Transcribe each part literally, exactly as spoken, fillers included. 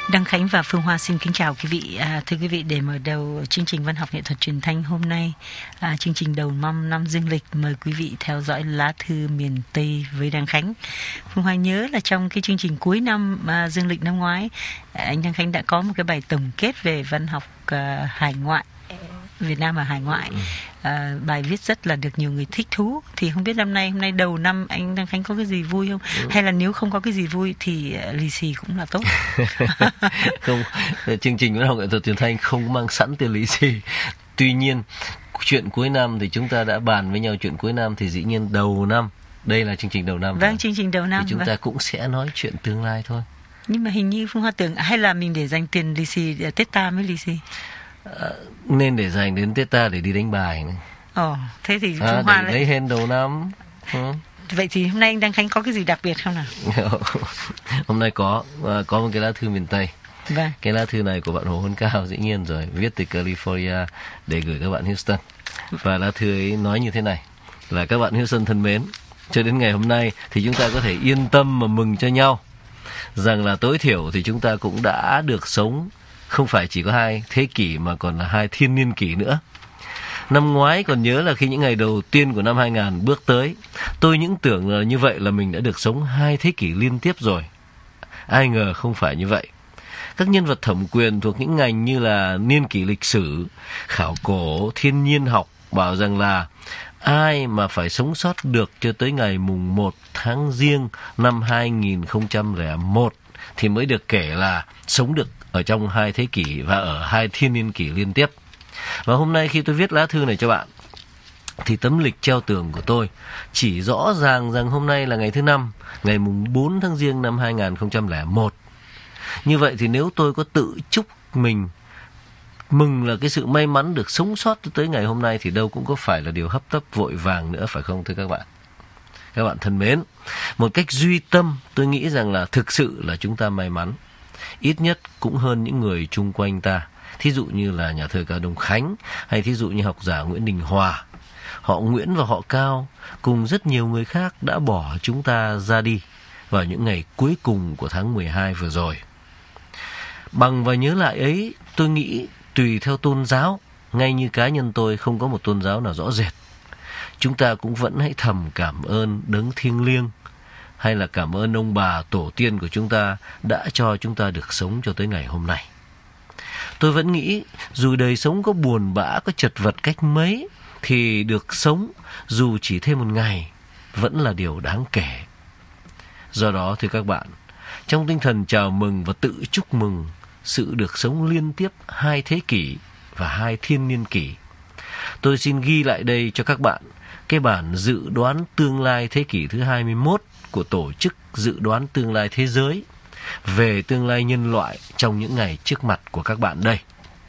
Đăng Khánh và Phương Hoa xin kính chào quý vị. À, thưa quý vị, để mở đầu chương trình văn học nghệ thuật truyền thanh hôm nay, à, chương trình đầu năm năm dương lịch, mời quý vị theo dõi lá thư miền Tây với Đăng Khánh. Phương Hoa nhớ là trong cái chương trình cuối năm à, dương lịch năm ngoái, anh Đăng Khánh đã có một cái bài tổng kết về văn học à, hải ngoại, Việt Nam và hải ngoại. À, bài viết rất là được nhiều người thích thú. Thì không biết năm nay, hôm nay đầu năm anh Đăng Khánh có cái gì vui không? Ừ. Hay là nếu không có cái gì vui thì lì xì cũng là tốt. Không, chương trình văn học nghệ thuật truyền thanh không mang sẵn tiền lì xì. Tuy nhiên, chuyện cuối năm thì chúng ta đã bàn với nhau chuyện cuối năm, thì dĩ nhiên đầu năm, đây là chương trình đầu năm. Vâng, chương trình đầu năm. Thì chúng vâng. ta cũng sẽ nói chuyện tương lai thôi. Nhưng mà hình như Phương Hoa tưởng hay là mình để dành tiền lì xì Tết ta mới lì xì. À, nên để dành đến Tết ta để đi đánh bài này. Ồ, thế thì Phương à, Hoa để lấy hên đầu năm. Ừ. Vậy thì hôm nay anh Đăng Khánh có cái gì đặc biệt không nào? Hôm nay có có một cái lá thư miền Tây. Vâng. Cái lá thư này của bạn Hồ Huân Cao, dĩ nhiên rồi, viết từ California để gửi các bạn Houston. Và lá thư ấy nói như thế này: là các bạn Houston thân mến, cho đến ngày hôm nay thì chúng ta có thể yên tâm mà mừng cho nhau rằng là tối thiểu thì chúng ta cũng đã được sống không phải chỉ có hai thế kỷ mà còn là hai thiên niên kỷ nữa. Năm ngoái còn nhớ là khi những ngày đầu tiên của năm hai nghìn bước tới, tôi những tưởng là như vậy là mình đã được sống hai thế kỷ liên tiếp rồi. Ai ngờ không phải như vậy. Các nhân vật thẩm quyền thuộc những ngành như là niên kỷ lịch sử, khảo cổ, thiên nhiên học bảo rằng là ai mà phải sống sót được cho tới ngày mùng một tháng Giêng năm hai nghìn không trăm lẻ một thì mới được kể là sống được ở trong hai thế kỷ và ở hai thiên niên kỷ liên tiếp. Và hôm nay khi tôi viết lá thư này cho bạn thì tấm lịch treo tường của tôi chỉ rõ ràng rằng hôm nay là ngày thứ năm, ngày mùng bốn tháng Giêng năm hai nghìn không trăm lẻ một. Như vậy thì nếu tôi có tự chúc mình mừng là cái sự may mắn được sống sót tới ngày hôm nay thì đâu cũng có phải là điều hấp tấp vội vàng nữa, phải không thưa các bạn? Các bạn thân mến, một cách duy tâm tôi nghĩ rằng là thực sự là chúng ta may mắn. Ít nhất cũng hơn những người chung quanh ta. Thí dụ như là nhà thơ Cao Đông Khánh, hay thí dụ như học giả Nguyễn Đình Hòa. Họ Nguyễn và họ Cao cùng rất nhiều người khác đã bỏ chúng ta ra đi vào những ngày cuối cùng của tháng mười hai vừa rồi. Bằng và nhớ lại ấy, tôi nghĩ tùy theo tôn giáo, ngay như cá nhân tôi không có một tôn giáo nào rõ rệt, chúng ta cũng vẫn hãy thầm cảm ơn đấng thiêng liêng, hay là cảm ơn ông bà tổ tiên của chúng ta đã cho chúng ta được sống cho tới ngày hôm nay. Tôi vẫn nghĩ dù đời sống có buồn bã, có chật vật cách mấy, thì được sống dù chỉ thêm một ngày vẫn là điều đáng kể. Do đó thưa các bạn, trong tinh thần chào mừng và tự chúc mừng sự được sống liên tiếp hai thế kỷ và hai thiên niên kỷ, tôi xin ghi lại đây cho các bạn cái bản dự đoán tương lai thế kỷ thứ hai mươi mốt của Tổ chức Dự đoán Tương lai Thế giới về tương lai nhân loại trong những ngày trước mặt của các bạn đây.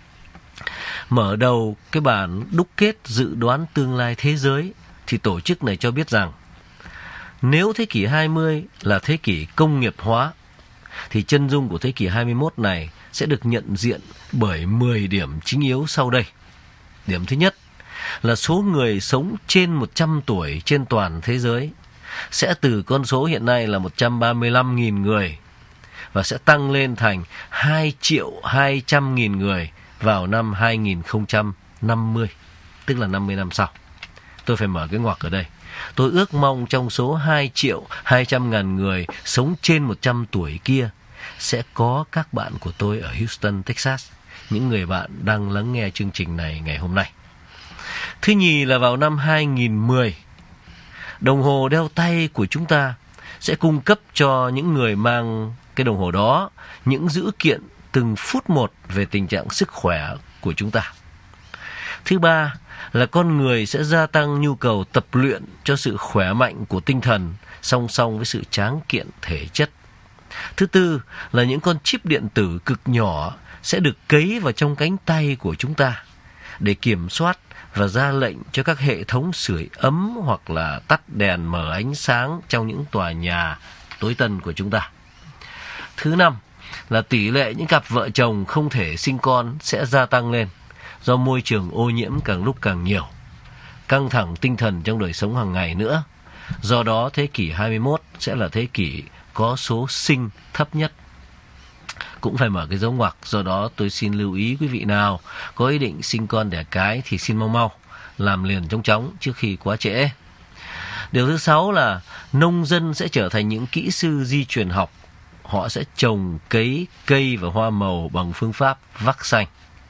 Mở đầu cái bản đúc kết dự đoán tương lai thế giới thì tổ chức này cho biết rằng nếu thế kỷ hai mươi là thế kỷ công nghiệp hóa thì chân dung của thế kỷ hai mươi mốt này sẽ được nhận diện bởi mười điểm chính yếu sau đây. Điểm thứ nhất là số người sống trên một trăm tuổi trên toàn thế giới sẽ từ con số hiện nay là một trăm ba mươi lăm nghìn người và sẽ tăng lên thành hai triệu hai trăm nghìn người vào năm hai nghìn không trăm năm mươi, tức là năm mươi năm sau. Tôi phải mở cái ngoặc ở đây. Tôi ước mong trong số hai triệu hai trăm ngàn người sống trên một trăm tuổi kia sẽ có các bạn của tôi ở Houston, Texas, những người bạn đang lắng nghe chương trình này ngày hôm nay. Thứ nhì là vào năm hai nghìn mười, đồng hồ đeo tay của chúng ta sẽ cung cấp cho những người mang cái đồng hồ đó những dữ kiện từng phút một về tình trạng sức khỏe của chúng ta. Thứ ba là con người sẽ gia tăng nhu cầu tập luyện cho sự khỏe mạnh của tinh thần song song với sự tráng kiện thể chất. Thứ tư là những con chip điện tử cực nhỏ sẽ được cấy vào trong cánh tay của chúng ta để kiểm soát và ra lệnh cho các hệ thống sưởi ấm hoặc là tắt đèn mở ánh sáng trong những tòa nhà tối tân của chúng ta. Thứ năm là tỷ lệ những cặp vợ chồng không thể sinh con sẽ gia tăng lên do môi trường ô nhiễm càng lúc càng nhiều, căng thẳng tinh thần trong đời sống hàng ngày nữa. Do đó thế kỷ hai mươi mốt sẽ là thế kỷ có số sinh thấp nhất. cũng phải mở cái dấu ngoặc. Do đó tôi xin lưu ý quý vị nào có ý định sinh con đẻ cái thì xin mau mau, làm liền chóng chóng trước khi quá trễ. Điều thứ sáu là nông dân sẽ trở thành những kỹ sư di truyền học. Họ sẽ trồng, cấy cây và hoa màu bằng phương pháp vắc xanh.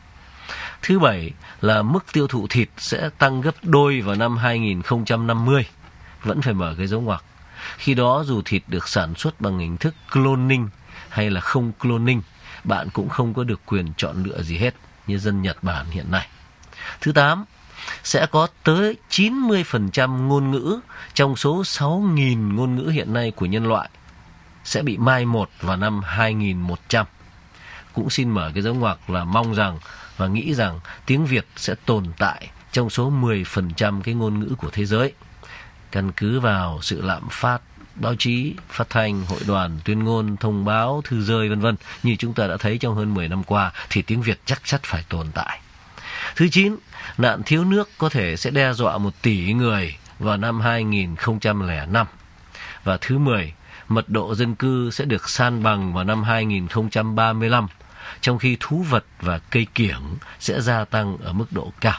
Thứ bảy là mức tiêu thụ thịt sẽ tăng gấp đôi vào năm hai không năm mươi. Vẫn phải mở cái dấu ngoặc. Khi đó dù thịt được sản xuất bằng hình thức cloning hay là không cloning, bạn cũng không có được quyền chọn lựa gì hết như dân Nhật Bản hiện nay. Thứ tám, sẽ có tới chín mươi phần trăm ngôn ngữ trong số sáu nghìn ngôn ngữ hiện nay của nhân loại sẽ bị mai một vào năm hai nghìn một trăm. Cũng xin mở cái dấu ngoặc là mong rằng và nghĩ rằng tiếng Việt sẽ tồn tại trong số mười phần trăm cái ngôn ngữ của thế giới. Căn cứ vào sự lạm phát báo chí, phát thanh, hội đoàn, tuyên ngôn, thông báo, thư rơi vân vân như chúng ta đã thấy trong hơn mười năm qua thì tiếng Việt chắc chắn phải tồn tại. Thứ chín, nạn thiếu nước có thể sẽ đe dọa một tỷ người vào năm hai nghìn không trăm lẻ năm. Và thứ mười, mật độ dân cư sẽ được san bằng vào năm hai nghìn không trăm ba mươi lăm, trong khi thú vật và cây kiểng sẽ gia tăng ở mức độ cao.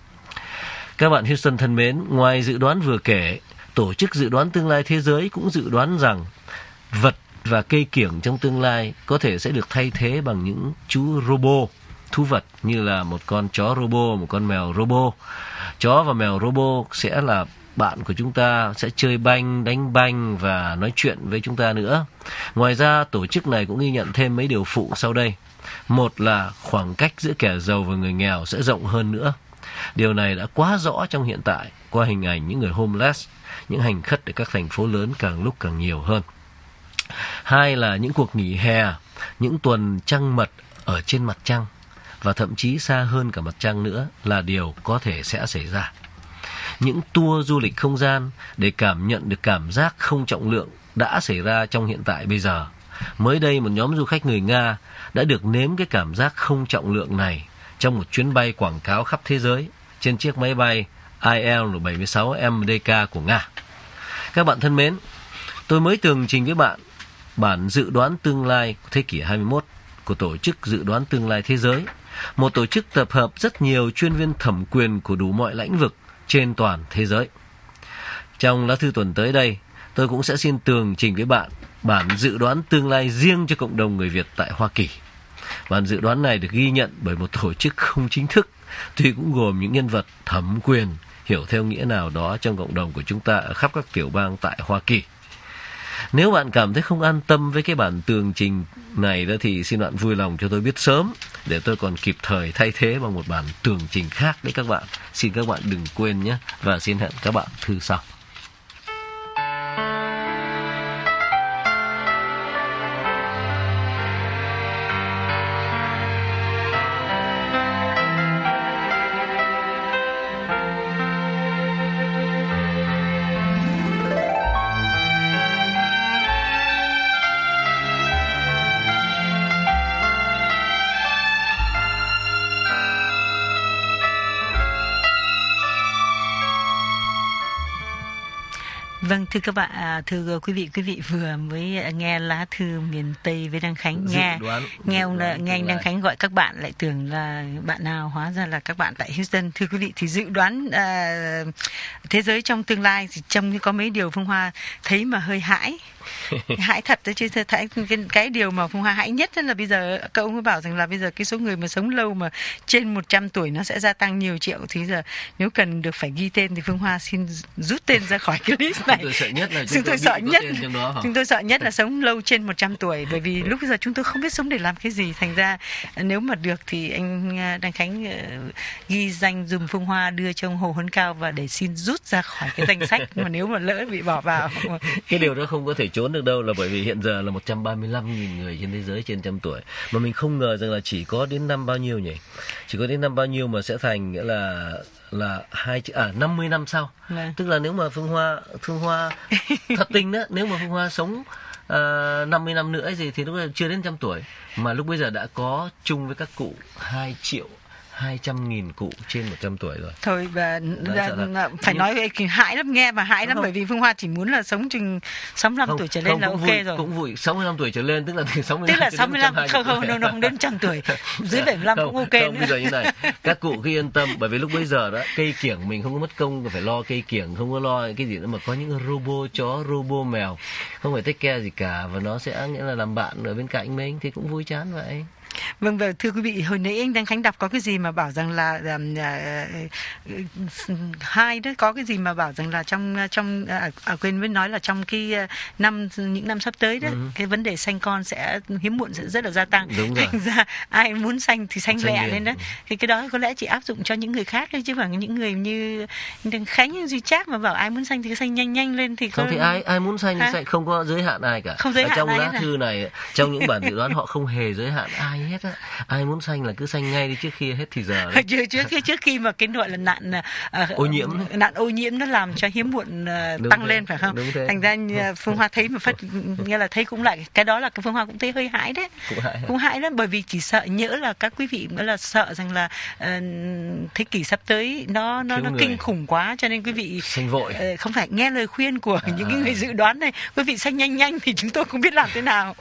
Các bạn Houston thân mến, ngoài dự đoán vừa kể, Tổ chức Dự đoán Tương lai Thế giới cũng dự đoán rằng vật và cây kiểng trong tương lai có thể sẽ được thay thế bằng những chú robot, thú vật như là một con chó robot, một con mèo robot. Chó và mèo robot sẽ là bạn của chúng ta, sẽ chơi banh, đánh banh và nói chuyện với chúng ta nữa. Ngoài ra, tổ chức này cũng ghi nhận thêm mấy điều phụ sau đây. Một là khoảng cách giữa kẻ giàu và người nghèo sẽ rộng hơn nữa. Điều này đã quá rõ trong hiện tại qua hình ảnh những người homeless, những hành khất ở các thành phố lớn càng lúc càng nhiều hơn. Hai là những cuộc nghỉ hè, những tuần trăng mật ở trên mặt trăng và thậm chí xa hơn cả mặt trăng nữa là điều có thể sẽ xảy ra. Những tour du lịch không gian để cảm nhận được cảm giác không trọng lượng đã xảy ra trong hiện tại bây giờ. Mới đây một nhóm du khách người Nga đã được nếm cái cảm giác không trọng lượng này trong một chuyến bay quảng cáo khắp thế giới trên chiếc máy bay I L bảy sáu M D K của Nga. Các bạn thân mến, tôi mới tường trình với bạn bản dự đoán tương lai của thế kỷ hai mươi mốt của Tổ chức Dự đoán Tương lai Thế giới, một tổ chức tập hợp rất nhiều chuyên viên thẩm quyền của đủ mọi lĩnh vực trên toàn thế giới. Trong lá thư tuần tới đây, tôi cũng sẽ xin tường trình với bạn bản dự đoán tương lai riêng cho cộng đồng người Việt tại Hoa Kỳ. Bản dự đoán này được ghi nhận bởi một tổ chức không chính thức, tuy cũng gồm những nhân vật thẩm quyền, hiểu theo nghĩa nào đó trong cộng đồng của chúng ta ở khắp các tiểu bang tại Hoa Kỳ. Nếu bạn cảm thấy không an tâm với cái bản tường trình này đó thì xin bạn vui lòng cho tôi biết sớm để tôi còn kịp thời thay thế bằng một bản tường trình khác đấy các bạn. Xin các bạn đừng quên nhé, và xin hẹn các bạn thư sau. Vâng, thưa các bạn, thưa quý vị, quý vị vừa mới nghe lá thư miền Tây với Đăng Khánh. Nghe đoán, nghe ông là, nghe anh Đăng Khánh gọi các bạn lại tưởng là bạn nào, hóa ra là các bạn tại Houston. Thưa quý vị, thì dự đoán uh, thế giới trong tương lai thì trong có mấy điều Phương Hoa thấy mà hơi hãi. Hãi thật đấy chứ. Cái, cái điều mà Phương Hoa hãi nhất là bây giờ các ông có bảo rằng là bây giờ cái số người mà sống lâu mà trên một trăm tuổi nó sẽ gia tăng nhiều triệu. Thì giờ nếu cần được phải ghi tên thì Phương Hoa xin rút tên ra khỏi cái list này. Tôi sợ nhất là chúng, chúng tôi sợ nhất đó, chúng tôi sợ nhất là sống lâu trên một trăm tuổi, bởi vì lúc bây giờ chúng tôi không biết sống để làm cái gì. Thành ra nếu mà được thì anh Đăng Khánh uh, ghi danh dùm Phương Hoa đưa cho ông Hồ Huấn Cao và để xin rút ra khỏi cái danh sách mà nếu mà lỡ bị bỏ vào. Cái điều đó không có thể trốn được đâu, là bởi vì hiện giờ là một trăm ba mươi lăm nghìn người trên thế giới trên trăm tuổi, mà mình không ngờ rằng là chỉ có đến năm bao nhiêu nhỉ? Chỉ có đến năm bao nhiêu mà sẽ thành nghĩa là là hai à năm mươi năm sau. Vâng. Tức là nếu mà Phương Hoa Phương Hoa thật tình đó, nếu mà Phương Hoa sống uh, năm mươi năm nữa gì thì lúc đó chưa đến trăm tuổi, mà lúc bây giờ đã có chung với các cụ hai triệu hai trăm nghìn cụ trên một trăm tuổi rồi. Thôi và phải nói về hại lắm, nghe mà hại lắm, bởi vì Phương Hoa chỉ muốn là sống chừng sáu mươi lăm tuổi trở lên không, là ok vui, rồi. Cũng vui sáu mươi lăm tuổi trở lên, tức là từ sáu mươi lăm tức là sáu mươi lăm không không không, không đến trăm tuổi, dưới bảy mươi lăm cũng ok không, nữa. Bây giờ như này, các cụ cứ yên tâm, bởi vì lúc bây giờ đó cây kiểng mình không có mất công phải lo cây kiểng, không có lo cái gì nữa, mà có những robot chó, robot mèo, không phải take care gì cả, và nó sẽ nghĩa là làm bạn ở bên cạnh mình thì cũng vui chán vậy. Vâng, và thưa quý vị, hồi nãy anh Đăng Khánh đọc có cái gì mà bảo rằng là uh, hai đó có cái gì mà bảo rằng là trong trong à, à, quên mới nói là trong cái năm những năm sắp tới đó, ừ. cái vấn đề sanh con sẽ hiếm muộn sẽ rất là gia tăng. Đúng rồi. Thành ra ai muốn sanh thì sanh lẹ lên đó. Ừ. Thì cái đó có lẽ chỉ áp dụng cho những người khác thôi, chứ không phải những người như Đăng Khánh như Duy Trác mà bảo ai muốn sanh thì sanh nhanh nhanh lên thì không. Thì ai ai muốn sanh thì sanh, không có giới hạn ai cả. Không giới hạn ở trong ai lá thư này, trong những bản dự đoán họ không hề giới hạn ai hết á. Ai muốn sanh là cứ sanh ngay đi trước khi hết thì giờ. trước trước khi trước khi mà cái gọi là nạn uh, ô nhiễm nạn ô nhiễm nó làm cho hiếm muộn uh, tăng thế, lên phải không? Thành ra uh, Phương Hoa thấy mà phát nghe là thấy cũng lại cái đó là cái Phương Hoa cũng thấy hơi hãi đấy. Cũng hãi. Cũng hãi lắm, bởi vì chỉ sợ nhỡ là các quý vị nữa là sợ rằng là uh, thế kỷ sắp tới nó nó Thiếu nó người. kinh khủng quá, cho nên quý vị sanh vội. Uh, không phải nghe lời khuyên của à. những người dự đoán này, quý vị sanh nhanh nhanh thì chúng tôi không biết làm thế nào.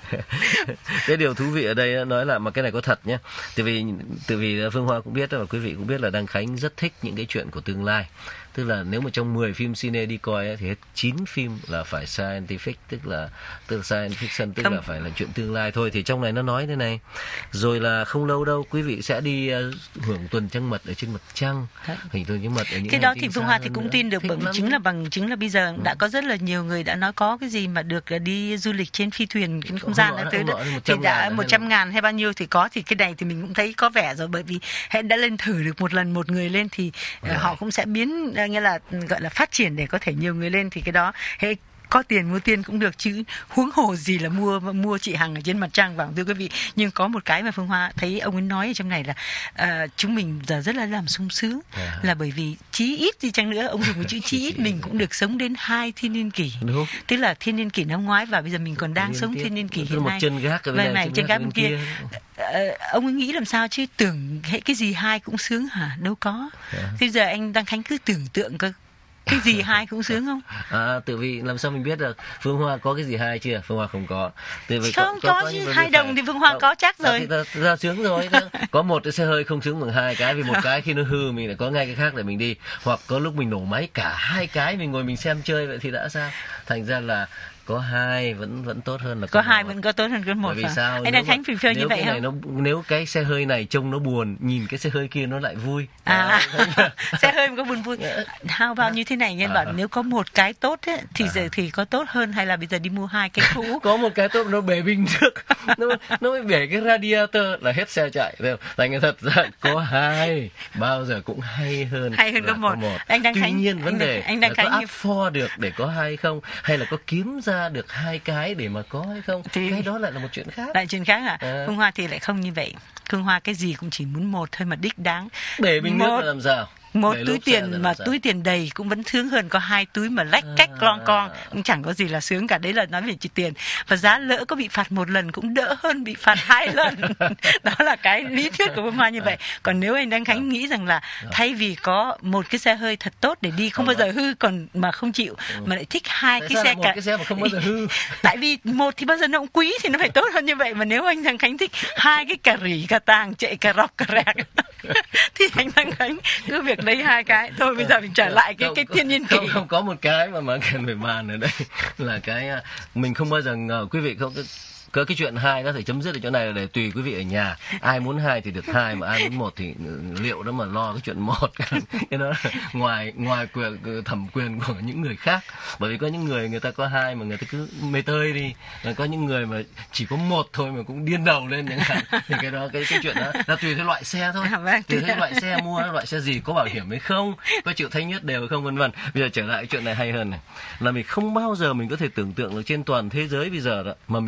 Cái điều thú vị ở đây nói là mà cái này có thật nhé. Từ vì từ vì Phương Hoa cũng biết và quý vị cũng biết là Đăng Khánh rất thích những cái chuyện của tương lai. Tức là nếu mà trong mười phim cine đi coi ấy, thì hết chín phim là phải scientific, tức là tức là science fiction, tức không. là phải là chuyện tương lai thôi. Thì trong này nó nói thế này, rồi là không lâu đâu quý vị sẽ đi uh, hưởng tuần trăng mật ở trên mặt trăng, hình tuần trăng mật ở những cái đó thì Phương Hoa thì cũng nữa. tin được, bởi chính là bằng chứng là bây giờ ừ. đã có rất là nhiều người đã nói có cái gì mà được đi du lịch trên phi thuyền trên không gian đã tới đó, thì đã một trăm ngàn hay bao nhiêu thì có, thì cái này thì mình cũng thấy có vẻ rồi, bởi vì hãy đã lên thử được một lần một người lên thì uh, họ cũng sẽ biến uh, nghĩa là gọi là phát triển để có thể nhiều người lên, thì cái đó hãy có tiền mua tiền cũng được, chứ huống hồ gì là mua mua chị Hằng ở trên mặt trăng vào, thưa quý vị. Nhưng có một cái mà Phương Hoa thấy ông ấy nói ở trong này là uh, chúng mình giờ rất là làm sung sướng, à. là bởi vì chí ít gì chăng nữa, ông dùng một chữ chí ít, mình cũng được sống đến hai thiên niên kỷ, đúng. Tức là thiên niên kỷ năm ngoái và bây giờ mình còn đang sống thiên niên kỷ hiện một nay. Chân gác ở bên này, chân gác bên kia. kia. Uh, ông ấy nghĩ làm sao chứ tưởng hệ cái gì hai cũng sướng hả? Đâu có. À. Bây giờ anh Đăng Khánh cứ tưởng tượng cơ. Cái gì hai cũng sướng không? À, tự vì làm sao mình biết được Phương Hoa có cái gì hai chưa? Phương Hoa không có. Tự vì không có, có, có chứ, hai đồng phải... thì Phương Hoa à, có chắc rồi. À, thì ra sướng rồi. Có một cái xe hơi không sướng bằng hai cái, vì một cái khi nó hư mình lại có ngay cái khác để mình đi. Hoặc có lúc mình nổ máy cả hai cái, mình ngồi mình xem chơi vậy thì đã sao? Thành ra là có hai vẫn vẫn tốt hơn là có hai vẫn có tốt hơn có một. Bởi vì sao? Anh Đăng Khánh phim phim như vậy không? Nó, nếu cái xe hơi này trông nó buồn, nhìn cái xe hơi kia nó lại vui. À, à xe hơi có buồn vui. How bao như thế này nhân à. bảo nếu có một cái tốt ấy, thì à. giờ thì có tốt hơn hay là bây giờ đi mua hai cái cũ? Có một cái tốt nó bể bình nước, nó nó mới bể cái radiator là hết xe chạy. Thành ra thật ra có hai bao giờ cũng hay hơn. Hay hơn có một. một. Anh Đăng Tuy Khánh, nhiên vấn đề anh Đăng là Khánh có afford được để có hai không, hay là có kiếm ra được hai cái để mà có hay không, thì cái đó lại là một chuyện khác. Lại chuyện khác à? à. Phương Hoa thì lại không như vậy. Phương Hoa cái gì cũng chỉ muốn một thôi mà đích đáng. Bể bình nước là làm sao? Một Để túi tiền mà túi tiền đầy cũng vẫn sướng hơn có hai túi mà lách cách à. lon con, cũng chẳng có gì là sướng cả. Đấy là nói về chuyện tiền. Và giá lỡ có bị phạt một lần cũng đỡ hơn bị phạt hai lần. Đó là cái lý thuyết của Phương Hoa như vậy. Còn nếu anh Đăng Khánh nghĩ rằng là thay vì có một cái xe hơi thật tốt để đi không bao giờ hư, còn mà không chịu mà lại thích hai cái xe cả cái xe mà không bao giờ hư. Tại vì một thì bao giờ nó cũng quý thì nó phải tốt hơn như vậy, mà nếu anh Đăng Khánh thích hai cái cà rỉ cà tàng chạy cà rọc cà rạc thì anh Đăng Khánh cứ việc lấy hai cái thôi. Bây giờ mình trở lại cái không, cái thiên nhiên kỷ. Không, không có một cái mà mà cần phải bàn ở đây là cái mình không bao giờ ngờ quý vị không có cái chuyện hai có thể chấm dứt ở chỗ này là để tùy quý vị ở nhà, ai muốn hai thì được hai, mà ai muốn một thì liệu đó mà lo cái chuyện một cái đó ngoài ngoài quyền thẩm quyền của những người khác. Bởi vì có những người người ta có hai mà người ta cứ mê tơi đi, rồi có những người mà chỉ có một thôi mà cũng điên đầu lên chẳng hạn. Thì cái đó cái cái chuyện đó là tùy theo loại xe thôi, tùy theo loại xe mua loại xe gì, có bảo hiểm hay không, có chịu thanh nhất đều hay không, vân vân. Bây giờ trở lại cái chuyện này hay hơn này là mình không bao giờ mình có thể tưởng tượng được trên toàn thế giới bây giờ đó mà mình nói tới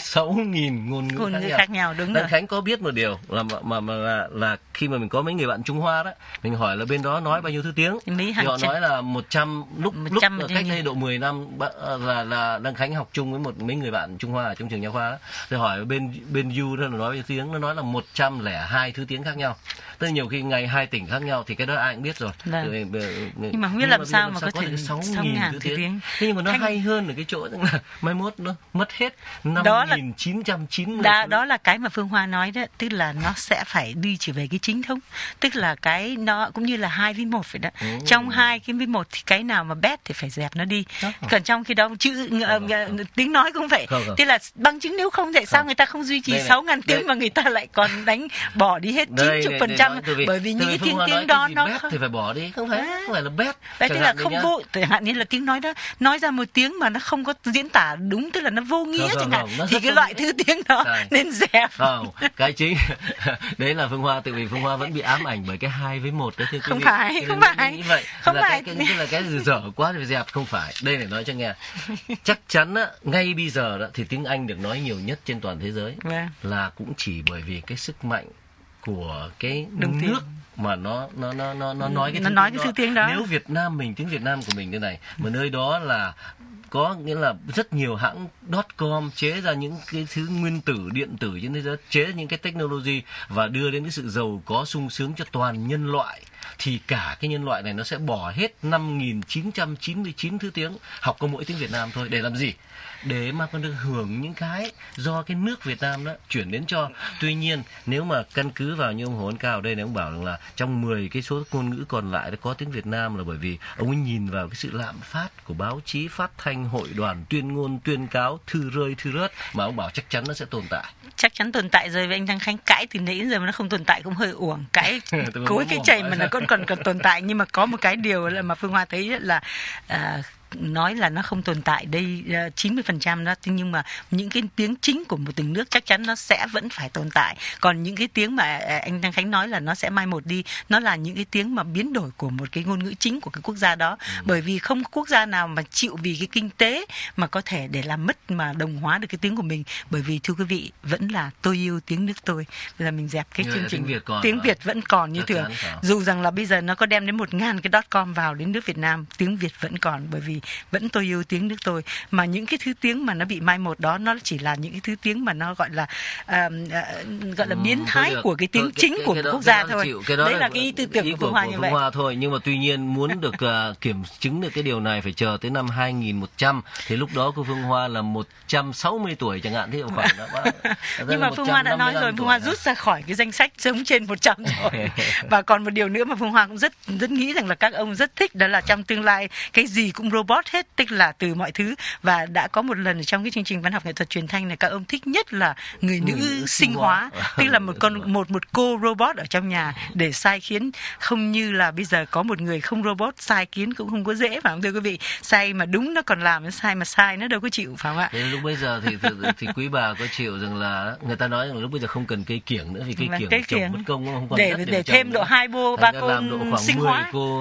sáu nghìn ngôn ngữ, ngôn khác, ngữ nhau. khác nhau. Đúng Đăng rồi. Khánh có biết một điều là mà, mà, mà là, là khi mà mình có mấy người bạn Trung Hoa đó, mình hỏi là bên đó nói bao nhiêu thứ tiếng, Mỹ thì họ trăm. nói là một trăm. Lúc một lúc trăm cách đây độ mười năm là là Đăng Khánh học chung với một mấy người bạn Trung Hoa ở trong trường nha khoa đó, thì hỏi bên bên U đó là nói bao nhiêu tiếng, nó nói là một trăm lẻ hai thứ tiếng khác nhau. Tức là nhiều khi ngày hai tỉnh khác nhau, thì cái đó ai cũng biết rồi. Vâng. Nhưng mà không biết làm sao mà có thể sáu nghìn thứ tiếng. tiếng. Thế nhưng mà nó Thanh... hay hơn ở cái chỗ là mai mốt nó mất hết năm nghìn chín trăm chín mươi. Đó, đó là cái mà Phương Hoa nói đó, tức là nó sẽ phải đi trở về cái chính thống, tức là cái nó cũng như là hai với một vậy đó. Ừ. Trong hai cái với một thì cái nào mà bét thì phải dẹp nó đi. Đó. Còn trong khi đó chữ uh, uh, tiếng nói cũng vậy. Không, không. Tức là bằng chứng nếu không tại sao không. người ta không duy trì sáu ngàn tiếng mà người ta lại còn đánh bỏ đi hết chín mươi phần trăm, bởi vì những cái tiếng tiếng đó nó bét thì phải bỏ đi, không phải à. không phải là bét. Đấy, tức là không vô, chẳng hạn như là tiếng nói đó nói ra một tiếng mà nó không có diễn tả đúng, tức là nó vô nghĩa không, chẳng hạn, không, thì cái loại thứ tiếng đó Đấy. nên dẹp. Không, cái chính đấy là Phương Hoa, tự vì Phương Hoa vẫn bị ám ảnh bởi cái hai với một đó. Không phải, không phải, như vậy không là phải. Cái, cái, là cái dở quá thì dẹp, không phải. Đây để nói cho nghe. Chắc chắn á, ngay bây giờ đó thì tiếng Anh được nói nhiều nhất trên toàn thế giới vâng. là cũng chỉ bởi vì cái sức mạnh của cái Đồng nước tiền. mà nó nó nó nó nó nói cái nó thứ nói tiếng cái đó. thứ tiếng đó. Nếu Việt Nam mình, tiếng Việt Nam của mình thế này, mà nơi đó là có nghĩa là rất nhiều hãng .com chế ra những cái thứ nguyên tử, điện tử trên thế giới, chế ra những cái technology và đưa đến cái sự giàu có sung sướng cho toàn nhân loại, thì cả cái nhân loại này nó sẽ bỏ hết năm nghìn chín trăm chín mươi chín thứ tiếng, học có mỗi tiếng Việt Nam thôi. Để làm gì? Để mà còn được hưởng những cái do cái nước Việt Nam đó chuyển đến cho. Tuy nhiên nếu mà căn cứ vào như ông Hồ Văn Cao ở đây này, ông bảo rằng là trong mười cái số ngôn ngữ còn lại đã có tiếng Việt Nam, là bởi vì ông ấy nhìn vào cái sự lạm phát của báo chí, phát thanh, hội đoàn, tuyên ngôn, tuyên cáo, thư rơi, thư rớt, mà ông bảo chắc chắn nó sẽ tồn tại. Chắc chắn tồn tại rồi. Với anh Đăng Khánh cãi từ nãy đến giờ mà nó không tồn tại cũng hơi uổng. Cãi cối cái chày mà nó còn còn còn tồn tại. Nhưng mà có một cái điều là mà Phương Hoa thấy là à, nói là nó không tồn tại đây chín mươi phần trăm đó, nhưng mà những cái tiếng chính của một từng nước chắc chắn nó sẽ vẫn phải tồn tại. Còn những cái tiếng mà anh Đăng Khánh nói là nó sẽ mai một đi, nó là những cái tiếng mà biến đổi của một cái ngôn ngữ chính của cái quốc gia đó. Ừ. Bởi vì không có quốc gia nào mà chịu vì cái kinh tế mà có thể để làm mất mà đồng hóa được cái tiếng của mình. Bởi vì thưa quý vị, vẫn là tôi yêu tiếng nước tôi. Bây giờ mình dẹp cái chương trình tiếng Việt, còn tiếng Việt vẫn còn như thường. Dù rằng là bây giờ nó có đem đến một ngàn cái .com vào đến nước Việt Nam, tiếng Việt vẫn còn, bởi vì vẫn tôi yêu tiếng nước tôi. Mà những cái thứ tiếng mà nó bị mai một đó, nó chỉ là những cái thứ tiếng mà nó gọi là uh, uh, gọi là biến thái ừ, của cái tiếng thôi, chính cái, của cái một đó, quốc gia thôi. Chịu, cái đó đấy là, là cái ý tư tưởng của Phương Hoa như vậy. Hoa thôi, nhưng mà tuy nhiên muốn được uh, kiểm chứng được cái điều này phải chờ tới năm hai nghìn một trăm, thì lúc đó cô Phương Hoa là một trăm sáu mươi tuổi chẳng hạn, thế khoảng đó. Nhưng mà Phương Hoa đã nói rồi, Phương Hoa rút ra khỏi cái danh sách sống trên một trăm rồi. Và còn một điều nữa mà Phương Hoa cũng rất rất nghĩ rằng là các ông rất thích, đó là trong tương lai cái gì cũng robot hết, tức là từ mọi thứ. Và đã có một lần trong cái chương trình văn học nghệ thuật truyền thanh này, các ông thích nhất là người nữ ừ, sinh hóa, tức là một con một một cô robot ở trong nhà để sai khiến, không như là bây giờ có một người không robot sai khiến cũng không có dễ, phải không thưa quý vị? Sai mà đúng nó còn làm, sai mà sai nó đâu có chịu, phải không ạ? Thế lúc bây giờ thì, thì thì quý bà có chịu rằng là người ta nói rằng lúc bây giờ không cần cây kiểng nữa, vì cây kiểng cây trồng mất công không còn để đất để, để thêm độ hai bô ba cô sinh hóa, cô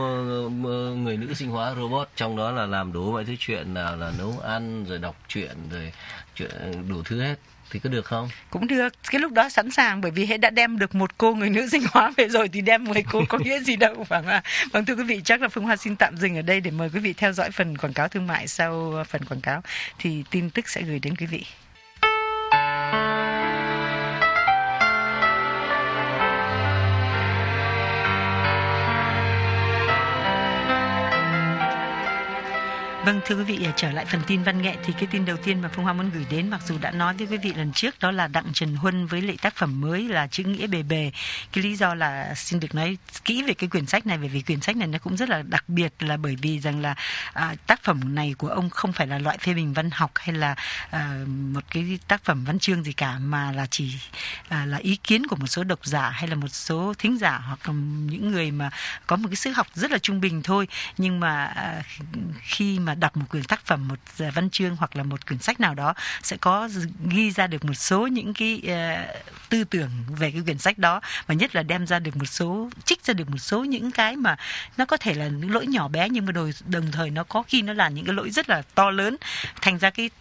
người nữ sinh hóa robot, trong đó là làm đủ mọi thứ chuyện, nào là nấu ăn rồi đọc truyện rồi chuyện đủ thứ hết, thì có được không? Cũng được, cái lúc đó sẵn sàng, bởi vì hãy đã đem được một cô người nữ sinh hóa về rồi thì đem mười cô có nghĩa gì đâu, phải không ạ? Vâng thưa quý vị, chắc là Phương Hoa xin tạm dừng ở đây để mời quý vị theo dõi phần quảng cáo thương mại. Sau phần quảng cáo thì tin tức sẽ gửi đến quý vị. Vâng thưa quý vị, trở lại phần tin văn nghệ thì cái tin đầu tiên mà Phương Hoa muốn gửi đến, mặc dù đã nói với quý vị lần trước, đó là Đặng Trần Huân với lại tác phẩm mới là Chữ Nghĩa Bề Bề. Cái lý do là xin được nói kỹ về cái quyển sách này, bởi vì quyển sách này nó cũng rất là đặc biệt, là bởi vì rằng là à, tác phẩm này của ông không phải là loại phê bình văn học hay là à, một cái tác phẩm văn chương gì cả, mà là chỉ à, là ý kiến của một số độc giả hay là một số thính giả hoặc là những người mà có một cái sức học rất là trung bình thôi. Nhưng mà à, khi mà đọc một quyển tác phẩm, một văn chương hoặc là một quyển sách nào đó, sẽ có ghi ra được một số những cái uh, tư tưởng về cái quyển sách đó, và nhất là đem ra được một số, trích ra được một số những cái mà nó có thể là những lỗi nhỏ bé, nhưng mà đồng, đồng thời nó có khi nó là những cái lỗi rất là to lớn. Thành ra cái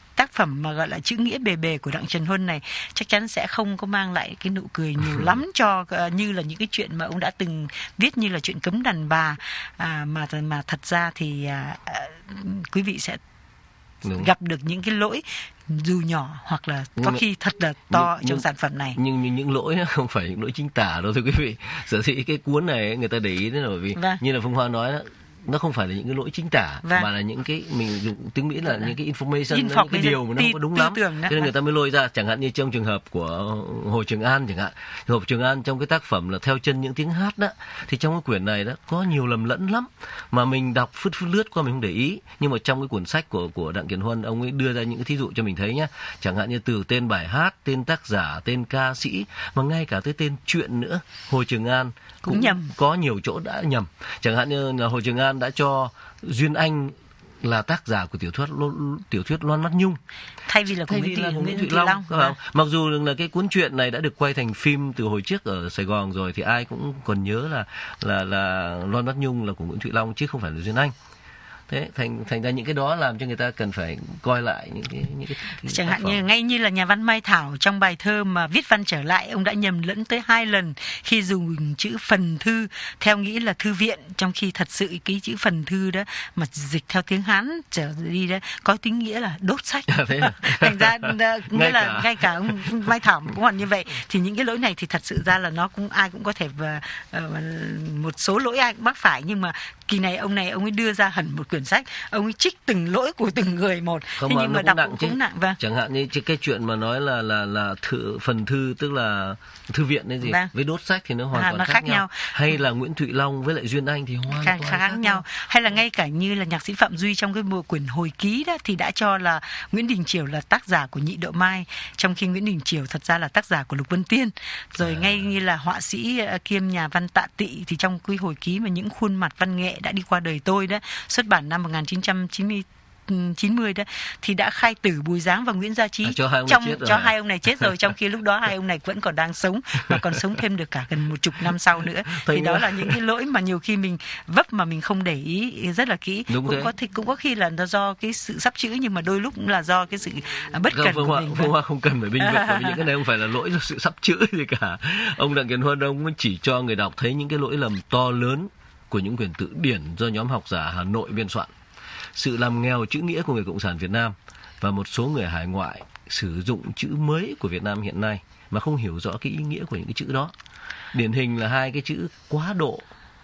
tác phẩm mà gọi là chữ nghĩa bề bề của Đặng Trần Huân này chắc chắn sẽ không có mang lại cái nụ cười nhiều lắm cho uh, như là những cái chuyện mà ông đã từng viết, như là chuyện Cấm Đàn Bà, à, mà mà thật ra thì uh, uh, quý vị sẽ Đúng. gặp được những cái lỗi dù nhỏ hoặc là có khi thật là to nhưng, trong nhưng, sản phẩm này. Nhưng, nhưng những lỗi nó không phải những lỗi chính tả đâu thưa quý vị. Sở dĩ cái cuốn này người ta để ý đấy là bởi vì vâng. như là Phương Hoa nói đó, nó không phải là những cái lỗi chính tả vâng. mà là những cái mình dùng tiếng Mỹ là vâng. những cái information, những cái điều mà nó không có đúng lắm, cho nên người ta mới lôi ra. Chẳng hạn như trong trường hợp của Hồ Trường An chẳng hạn, Hồ Trường An trong cái tác phẩm là Theo Chân Những Tiếng Hát đó, thì trong cái quyển này đó có nhiều lầm lẫn lắm mà mình đọc phứt phứt lướt qua mình không để ý, nhưng mà trong cái cuốn sách của của Đặng Trần Huân ông ấy đưa ra những cái thí dụ cho mình thấy nhá. Chẳng hạn như từ tên bài hát, tên tác giả, tên ca sĩ, mà ngay cả tới tên truyện nữa, Hồ Trường An cũng, cũng nhầm, có nhiều chỗ đã nhầm. Chẳng hạn như là Hồ Trường An đã cho Duyên Anh là tác giả của tiểu thuyết tiểu thuyết Loan Mắt Nhung thay vì là của Nguyễn Thị, Nguyễn Thị Long, Long. Vâng. Mặc dù là cái cuốn truyện này đã được quay thành phim từ hồi trước ở Sài Gòn rồi thì ai cũng còn nhớ là là là Loan Mắt Nhung là của Nguyễn Thị Long chứ không phải là Duyên Anh. Thế thành thành ra những cái đó làm cho người ta cần phải coi lại những cái những cái, cái chẳng hạn như ngay như là nhà văn Mai Thảo trong bài thơ mà Viết Văn Trở Lại, ông đã nhầm lẫn tới hai lần khi dùng chữ phần thư theo nghĩ là thư viện, trong khi thật sự cái chữ phần thư đó mà dịch theo tiếng Hán trở đi đó có tính nghĩa là đốt sách. Thành ra nghĩa là cả... ngay cả ông Mai Thảo cũng còn như vậy. Thì những cái lỗi này thì thật sự ra là nó cũng ai cũng có thể và uh, một số lỗi ai cũng mắc phải, nhưng mà kỳ này ông này ông ấy đưa ra hẳn một quyển sách, ông ấy trích từng lỗi của từng người một. Không, thế nhưng mà đọc cũng, cũng nặng. Vâng. Chẳng hạn như cái chuyện mà nói là là là thư, phần thư tức là thư viện đấy gì vâng. với đốt sách thì nó hoàn à, toàn nó khác, khác nhau. nhau. Hay là Nguyễn Thụy Long với lại Duyên Anh thì hoàn toàn khác, khác nhau. Hay là ngay cả như là nhạc sĩ Phạm Duy trong cái bộ quyển Hồi Ký đó thì đã cho là Nguyễn Đình Chiểu là tác giả của Nhị Đậu Mai, trong khi Nguyễn Đình Chiểu thật ra là tác giả của Lục Vân Tiên. Rồi à. ngay như là họa sĩ kiêm nhà văn Tạ Tị thì trong cái Hồi Ký mà Những Khuôn Mặt Văn Nghệ Đã Đi Qua Đời Tôi đó, xuất bản năm một nghìn chín trăm chín mươi chín mươi đó, thì đã khai tử Bùi Giáng và Nguyễn Gia Trí à, cho hai ông trong này chết cho hai ông này chết rồi, trong khi lúc đó hai ông này vẫn còn đang sống và còn sống thêm được cả gần một chục năm sau nữa. Thì Thế đó là những cái lỗi mà nhiều khi mình vấp mà mình không để ý rất là kỹ. Đúng cũng thế. có thì cũng có khi là do cái sự sắp chữ, nhưng mà đôi lúc cũng là do cái sự bất cẩn của Hoa, mình. Phương Hoa không cần phải bình luận bởi vì những cái này không phải là lỗi do sự sắp chữ gì cả. Ông Đặng Trần Huân ông chỉ cho người đọc thấy những cái lỗi lầm to lớn của những quyển tự điển do nhóm học giả Hà Nội biên soạn, sự làm nghèo chữ nghĩa của người Cộng sản Việt Nam và một số người hải ngoại sử dụng chữ mới của Việt Nam hiện nay mà không hiểu rõ cái ý nghĩa của những cái chữ đó. Điển hình là hai cái chữ quá độ.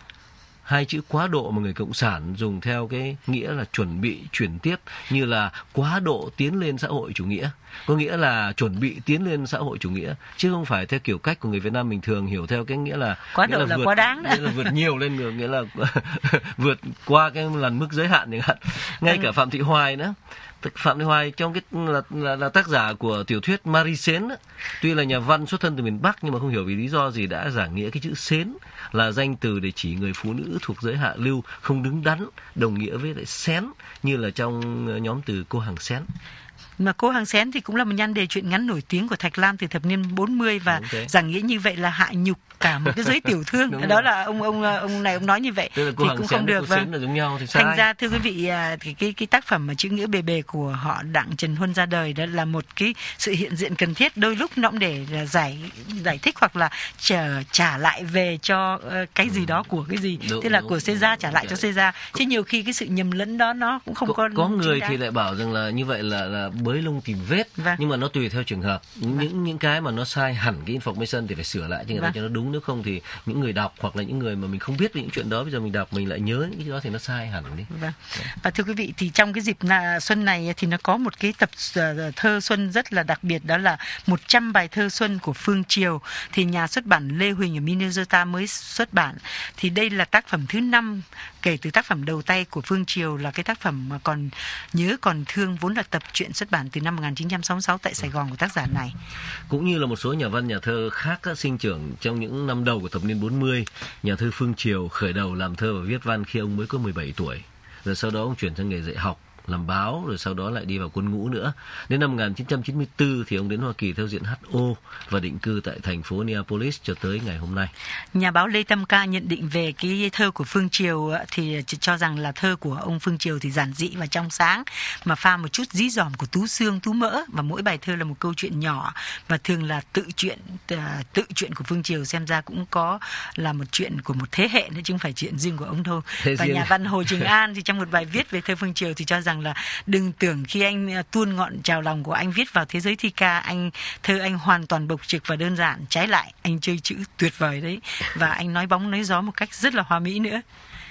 Hai chữ quá độ mà người Cộng sản dùng theo cái nghĩa là chuẩn bị chuyển tiếp, như là quá độ tiến lên xã hội chủ nghĩa, có nghĩa là chuẩn bị tiến lên xã hội chủ nghĩa, chứ không phải theo kiểu cách của người Việt Nam mình thường hiểu theo cái nghĩa là quá độ là, là vượt, quá đáng đó. Nghĩa là vượt nhiều lên được, nghĩa là vượt qua cái lần mức giới hạn chẳng hạn. Ngay cả Phạm Thị Hoài nữa. Phạm Thị Hoài trong cái là, là, là tác giả của tiểu thuyết Marie Sến, tuy là nhà văn xuất thân từ miền Bắc nhưng mà không hiểu vì lý do gì đã giảng nghĩa cái chữ Sến là danh từ để chỉ người phụ nữ thuộc giới hạ lưu, không đứng đắn, đồng nghĩa với lại xén như là trong nhóm từ Cô Hàng Xén. Mà Cô Hàng Xén thì cũng là một nhan đề truyện ngắn nổi tiếng của Thạch Lam từ thập niên bốn mươi và giảng nghĩa như vậy là hạ nhục cả một cái giới tiểu thương. Đó rồi. Là ông ông ông này ông nói như vậy thì cũng không được. Vâng. Là giống nhau thì thành ra thưa quý vị, cái cái cái tác phẩm mà chữ nghĩa bề bề của họ Đặng Trần Huân ra đời đó là một cái sự hiện diện cần thiết, đôi lúc nó cũng để giải giải thích hoặc là trả trả lại về cho cái gì đó của cái gì, đúng, thế là đúng, của Caesar trả lại cho Caesar, chứ nhiều khi cái sự nhầm lẫn đó nó cũng không có. Có người thì lại bảo rằng là như vậy là là bới lông tìm vết, vâng. nhưng mà nó tùy theo trường hợp. Những vâng. những cái mà nó sai hẳn cái information thì phải sửa lại chứ người ta vâng. cho nó đúng, nếu không thì những người đọc hoặc là những người mà mình không biết về những chuyện đó bây giờ mình đọc mình lại nhớ những cái đó thì nó sai hẳn đi. Vâng. Và thưa quý vị, thì trong cái dịp xuân này thì nó có một cái tập thơ xuân rất là đặc biệt, đó là một trăm bài thơ xuân của Phương Triều, thì nhà xuất bản Lê Huỳnh ở Minnesota mới xuất bản. Thì đây là tác phẩm thứ năm kể từ tác phẩm đầu tay của Phương Triều, là cái tác phẩm mà còn nhớ còn thương, vốn là tập truyện xuất bản từ năm một nghìn chín trăm sáu mươi sáu tại Sài Gòn của tác giả này. Cũng như là một số nhà văn nhà thơ khác đã sinh trưởng trong những năm đầu của thập niên bốn mươi, nhà thơ Phương Triều khởi đầu làm thơ và viết văn khi ông mới có mười bảy tuổi, rồi sau đó ông chuyển sang nghề dạy học làm báo, rồi sau đó lại đi vào quân ngũ nữa. Đến năm một nghìn chín trăm chín mươi tư thì ông đến Hoa Kỳ theo diện hát o và định cư tại thành phố Minneapolis cho tới ngày hôm nay. Nhà báo Lê Tâm Ca nhận định về cái thơ của Phương Triều thì cho rằng là thơ của ông Phương Triều thì giản dị và trong sáng, mà pha một chút dí dỏm của tú xương tú mỡ, và mỗi bài thơ là một câu chuyện nhỏ và thường là tự chuyện. Tự chuyện của Phương Triều xem ra cũng có là một chuyện của một thế hệ nữa, chứ không phải chuyện riêng của ông đâu. Thế và riêng. Nhà văn Hồ Trường An thì trong một bài viết về thơ Phương Triều thì cho rằng là đừng tưởng khi anh tuôn ngọn trào lòng của anh viết vào thế giới thi ca, anh thơ anh hoàn toàn bộc trực và đơn giản, trái lại anh chơi chữ tuyệt vời đấy, và anh nói bóng nói gió một cách rất là hoa mỹ nữa.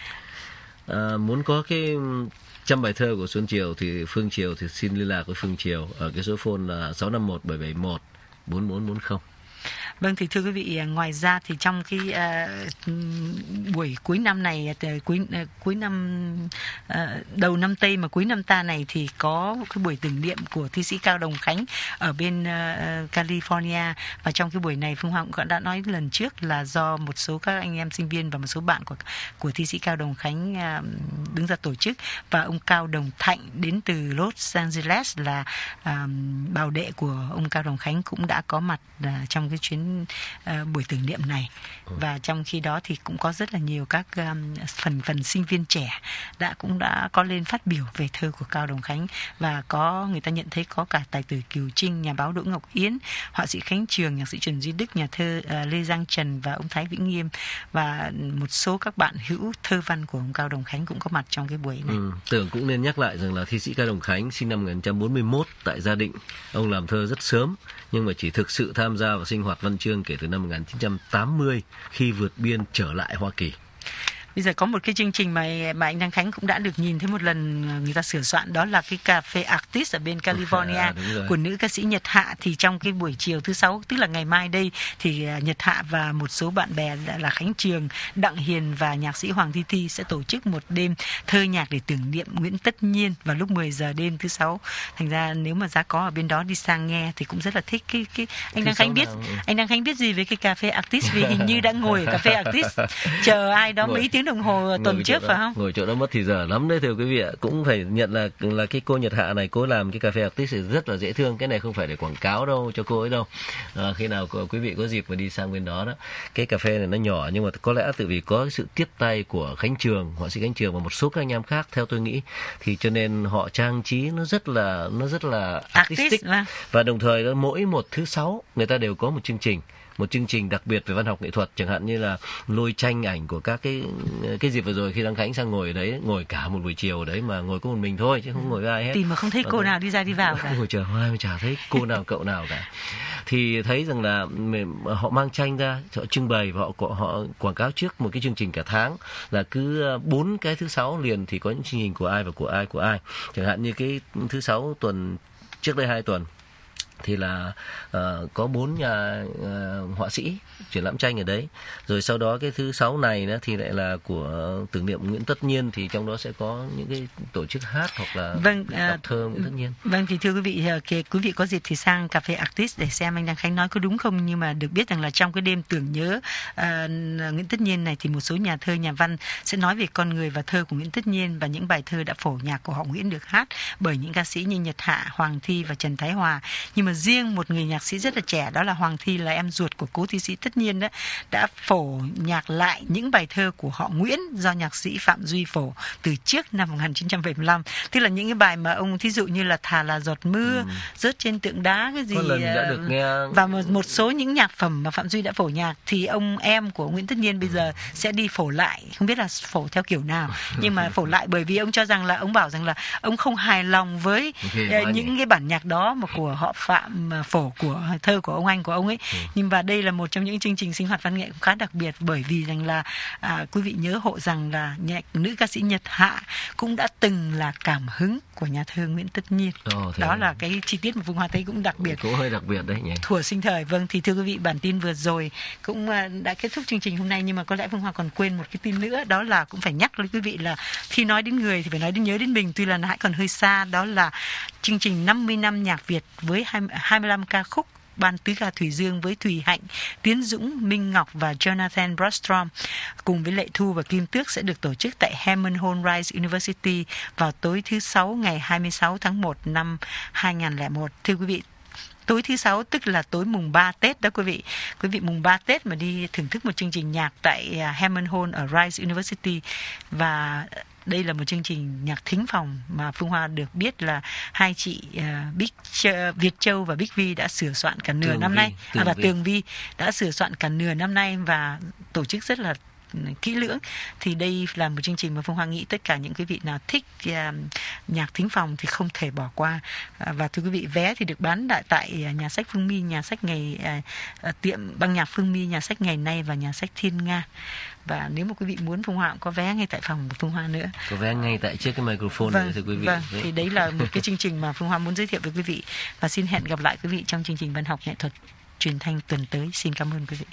À, muốn có cái trăm bài thơ của Xuân Triều thì Phương Triều thì xin liên lạc với Phương Triều ở cái số phone là sáu năm một bảy bảy một bốn bốn bốn không. Vâng, thì thưa quý vị, ngoài ra thì trong cái uh, buổi cuối năm này, cuối uh, cuối năm uh, đầu năm Tây mà cuối năm ta này thì có cái buổi tưởng niệm của thi sĩ Cao Đồng Khánh ở bên uh, California, và trong cái buổi này Phương Hoa cũng đã nói lần trước là do một số các anh em sinh viên và một số bạn của của thi sĩ Cao Đồng Khánh uh, đứng ra tổ chức, và ông Cao Đồng Thạnh đến từ Los Angeles là uh, bảo đệ của ông Cao Đồng Khánh cũng đã có mặt uh, trong cái chuyến Uh, buổi tưởng niệm này. Và trong khi đó thì cũng có rất là nhiều các um, phần phần sinh viên trẻ đã cũng đã có lên phát biểu về thơ của Cao Đồng Khánh, và có người ta nhận thấy có cả tài tử Kiều Trinh, nhà báo Đỗ Ngọc Yến, họa sĩ Khánh Trường, nhạc sĩ Trần Duy Đức, nhà thơ uh, Lê Giang Trần và ông Thái Vĩnh Nghiêm, và một số các bạn hữu thơ văn của ông Cao Đồng Khánh cũng có mặt trong cái buổi này. Ừ, tưởng cũng nên nhắc lại rằng là thi sĩ Cao Đồng Khánh sinh năm một nghìn chín trăm bốn mươi mốt tại Gia Định. Ông làm thơ rất sớm nhưng mà chỉ thực sự tham gia vào sinh hoạt văn chương kể từ năm một nghìn chín trăm tám mươi khi vượt biên trở lại Hoa Kỳ. Bây giờ có một cái chương trình mà mà anh Đăng Khánh cũng đã được nhìn thấy một lần người ta sửa soạn, đó là cái cà phê Artist ở bên California à, của nữ ca sĩ Nhật Hạ. Thì trong cái buổi chiều thứ sáu, tức là ngày mai đây, thì Nhật Hạ và một số bạn bè là Khánh Trường, Đặng Hiền và nhạc sĩ Hoàng Thi Thi sẽ tổ chức một đêm thơ nhạc để tưởng niệm Nguyễn Tất Nhiên vào lúc mười giờ đêm thứ sáu. Thành ra nếu mà giá có ở bên đó đi sang nghe thì cũng rất là thích. Cái cái anh Đăng Khánh biết nào... anh Đăng Khánh biết gì về cái cà phê Artist, vì hình như đã ngồi ở cà phê Artist chờ ai đó mấy tiếng đồng hồ tuần trước phải không? Ngồi chỗ đó mất thì giờ lắm đấy thưa quý vị ạ. Cũng phải nhận là là cái cô Nhật Hạ này, cô làm cái cà phê Artist rất là dễ thương. Cái này không phải để quảng cáo đâu cho cô ấy đâu. À, khi nào quý vị có dịp mà đi sang bên đó đó, cái cà phê này nó nhỏ nhưng mà có lẽ tự vì có sự tiếp tay của Khánh Trường, họa sĩ Khánh Trường và một số các anh em khác theo tôi nghĩ, thì cho nên họ trang trí nó rất là nó rất là artistic. Artist, và đồng thời đó, mỗi một thứ sáu người ta đều có một chương trình một chương trình đặc biệt về văn học nghệ thuật, chẳng hạn như là lôi tranh ảnh của các cái cái dịp vừa rồi khi Đăng Khánh sang ngồi đấy, ngồi cả một buổi chiều ở đấy mà ngồi có một mình thôi chứ không ngồi với ai hết. Tìm mà không thấy cô nào đi ra đi vào cả. Ngồi chờ hoài mà chả thấy cô nào cậu nào cả. Thì thấy rằng là họ mang tranh ra, họ trưng bày và họ họ quảng cáo trước một cái chương trình cả tháng, là cứ bốn cái thứ sáu liền thì có những chương trình của ai và của ai của ai. Chẳng hạn như cái thứ sáu tuần trước đây hai tuần thì là uh, có bốn nhà uh, họa sĩ triển lãm tranh ở đấy. Rồi sau đó cái thứ sáu này nữa thì lại là của tưởng niệm Nguyễn Tất Nhiên, thì trong đó sẽ có những cái tổ chức hát hoặc là vâng, đọc thơ Nguyễn Tất Nhiên. Vâng, thì thưa quý vị, okay, quý vị có dịp thì sang cà phê Artist để xem anh Đăng Khánh nói có đúng không. Nhưng mà được biết rằng là trong cái đêm tưởng nhớ uh, Nguyễn Tất Nhiên này thì một số nhà thơ, nhà văn sẽ nói về con người và thơ của Nguyễn Tất Nhiên, và những bài thơ đã phổ nhạc của họ Nguyễn được hát bởi những ca sĩ như Nhật Hạ, Hoàng Thi và Trần Thái Hòa. Nhưng mà riêng một người nhạc sĩ rất là trẻ, đó là Hoàng Thi, là em ruột của cố thi sĩ Tất Nhiên đó, đã phổ nhạc lại những bài thơ của họ Nguyễn do nhạc sĩ Phạm Duy phổ từ trước năm một nghìn chín trăm bảy mươi lăm. Tức là những cái bài mà ông thí dụ như là Thà là giọt mưa, ừ. Rớt trên tượng đá cái gì, đã được nghe... và một, một số những nhạc phẩm mà Phạm Duy đã phổ nhạc thì ông em của Nguyễn Tất Nhiên bây giờ sẽ đi phổ lại, không biết là phổ theo kiểu nào, nhưng mà phổ lại bởi vì ông cho rằng là ông bảo rằng là ông không hài lòng với okay, uh, những cái bản nhạc đó mà của họ Phạm phổ, của thơ của ông anh của ông ấy. Ừ. Nhưng và đây là một trong những chương trình sinh hoạt văn nghệ cũng khá đặc biệt, bởi vì rằng là à, quý vị nhớ hộ rằng là nhạc, nữ ca sĩ Nhật Hạ cũng đã từng là cảm hứng của nhà thơ Nguyễn Tất Nhiên. Ồ, đó là cái chi tiết mà Phương Hoa thấy cũng đặc biệt, cũng hơi đặc biệt đấy nhỉ. Thuở sinh thời. Vâng, thì thưa quý vị, bản tin vừa rồi cũng đã kết thúc chương trình hôm nay, nhưng mà có lẽ Phương Hoa còn quên một cái tin nữa, đó là cũng phải nhắc với quý vị là khi nói đến người thì phải nói đến nhớ đến mình, tuy là hãy còn hơi xa. Đó là chương trình năm mươi năm nhạc Việt với hai mươi lăm ca khúc ban tứ ca Thủy Dương với Thùy Hạnh, Tiến Dũng, Minh Ngọc và Jonathan Brostrom cùng với Lệ Thu và Kim Tước sẽ được tổ chức tại Hammond Hall Rice University vào tối thứ Sáu ngày hai mươi sáu tháng một năm hai nghìn không trăm lẻ một. Thưa quý vị, tối thứ Sáu tức là tối mùng ba Tết đó quý vị. Quý vị mùng ba Tết mà đi thưởng thức một chương trình nhạc tại Hammond Hall ở Rice University, và đây là một chương trình nhạc thính phòng mà Phương Hoa được biết là hai chị uh, Bích uh, Việt Châu và Bích Vi đã sửa soạn cả nửa Tường năm Vi, nay, Tường à, và Vi. Tường Vi đã sửa soạn cả nửa năm nay và tổ chức rất là kỹ lưỡng. Thì đây là một chương trình mà Phương Hoa nghĩ tất cả những quý vị nào thích uh, nhạc thính phòng thì không thể bỏ qua. Uh, và thưa quý vị, vé thì được bán tại, tại uh, nhà sách Phương My, nhà sách ngày uh, uh, tiệm băng nhạc Phương My, nhà sách Ngày Nay và nhà sách Thiên Nga. Và nếu mà quý vị muốn, Phương Hoa cũng có vé ngay tại phòng của Phương Hoa nữa. Có vé ngay tại trước cái microphone Vâng, này thưa quý vị. vâng. Thì đấy là một cái chương trình mà Phương Hoa muốn giới thiệu với quý vị. Và xin hẹn gặp lại quý vị trong chương trình văn học nghệ thuật truyền thanh tuần tới. Xin cảm ơn quý vị.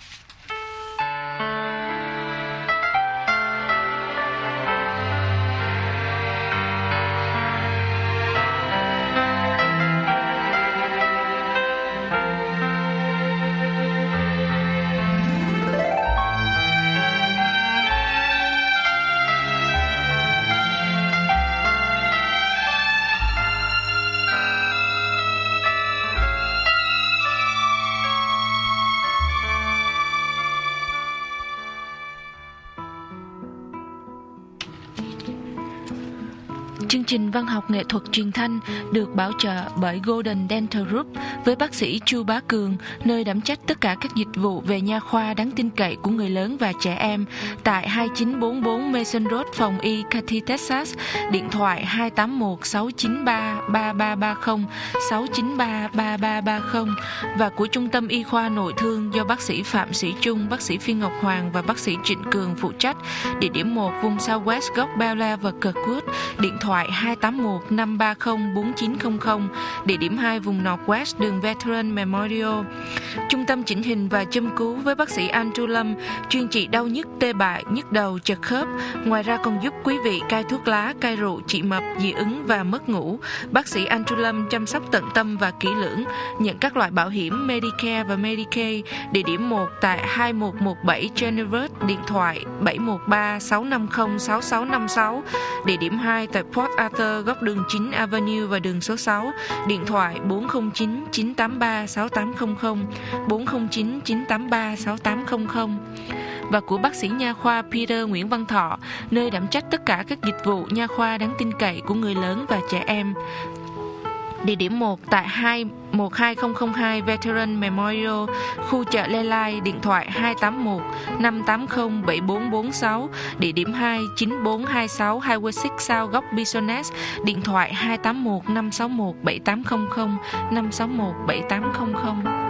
Chương trình văn học nghệ thuật truyền thanh được bảo trợ bởi Golden Dental Group với bác sĩ Chu Bá Cường, nơi đảm trách tất cả các dịch vụ về nha khoa đáng tin cậy của người lớn và trẻ em, tại hai chín bốn bốn Mason Road, phòng Y, Katy, Texas. Điện thoại hai tám một sáu chín ba ba ba ba không, sáu chín ba ba ba ba không, và của Trung tâm Y khoa Nội thương do bác sĩ Phạm Sĩ Trung, bác sĩ Phi Ngọc Hoàng và bác sĩ Trịnh Cường phụ trách. Địa điểm một, vùng Southwest, góc Bel Air và Kirkwood. Điện thoại hai tám một năm ba không bốn chín không không. Địa điểm hai, vùng Northwest, đường Veteran Memorial. Trung tâm chỉnh hình và châm cứu với bác sĩ Andrew Lâm, chuyên trị đau nhức, tê bại, nhức đầu, chật khớp. Ngoài ra còn giúp quý vị cai thuốc lá, cai rượu, trị mập, dị ứng và mất ngủ. Bác sĩ Andrew Lâm chăm sóc tận tâm và kỹ lưỡng, nhận các loại bảo hiểm Medicare và Medicaid. Địa điểm một, tại hai một một bảy Genevert, điện thoại bảy một ba sáu năm không sáu sáu năm sáu. Địa điểm hai, tại Port Arthur, góc đường chín Avenue và đường số sáu, điện thoại bốn không chín chín tám ba sáu tám không không, bốn không chín chín tám ba sáu tám không không. Và của bác sĩ nha khoa Peter Nguyễn Văn Thọ, nơi đảm trách tất cả các dịch vụ nha khoa đáng tin cậy của người lớn và trẻ em. Địa điểm một, tại hai một hai không không hai Veteran Memorial, khu chợ Lê Lai, điện thoại hai tám một năm tám không bảy bốn bốn sáu. Địa điểm hai, chín bốn hai sáu Highway sáu South, góc Bisonet, điện thoại hai tám một năm sáu một bảy tám không không, năm sáu một bảy tám không không.